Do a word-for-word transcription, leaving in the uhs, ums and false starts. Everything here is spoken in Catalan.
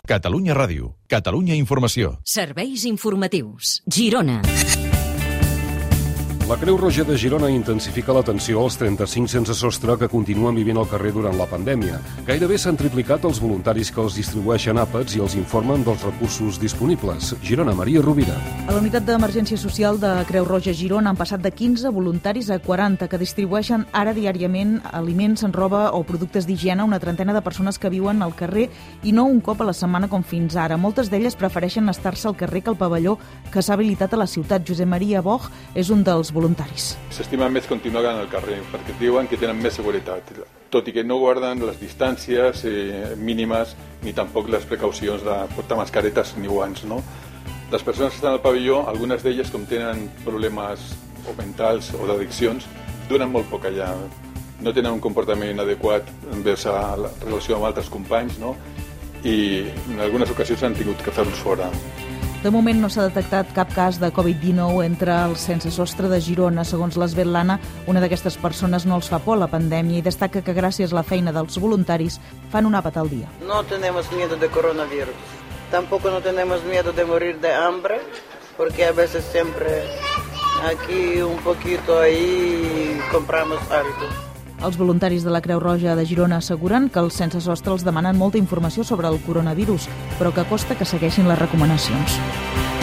Catalunya Ràdio, Catalunya Informació. Serveis informatius. Girona. La Creu Roja de Girona intensifica l'atenció als trenta-cinc sense sostre que continuen vivint al carrer durant la pandèmia. Gairebé s'han triplicat els voluntaris que els distribueixen àpats i els informen dels recursos disponibles. Girona, Maria Rovira. A la unitat d'emergència social de Creu Roja Girona han passat de quinze voluntaris a quaranta que distribueixen ara diàriament aliments, roba o productes d'higiene a una trentena de persones que viuen al carrer i no un cop a la setmana com fins ara. Moltes d'elles prefereixen estar-se al carrer que al pavelló que s'ha habilitat a la ciutat. Josep Maria Boch és un dels voluntaris. S'estima més continuar al carrer perquè diuen que tenen més seguretat, tot i que no guarden les distàncies eh, mínimes ni tampoc les precaucions de portar mascaretes ni guants, no? Les persones que estan al pavelló, algunes d'elles com tenen problemes o mentals o d'addiccions, duren molt poc allà, no tenen un comportament adequat envers a la relació amb altres companys, no? I en algunes ocasions han tingut que fer-los fora. De moment no s'ha detectat cap cas de covid dinou entre els sense sostre de Girona. Segons l'Esvetlana, una d'aquestes persones no els fa por la pandèmia i destaca que gràcies a la feina dels voluntaris fan un àpat al dia. No tenemos miedo de coronavirus. Tampoco no tenemos miedo de morir de hambre, porque a veces siempre aquí un poquito ahí compramos algo. Els voluntaris de la Creu Roja de Girona asseguren que els sense sostre els demanen molta informació sobre el coronavirus, però que costa que segueixin les recomanacions.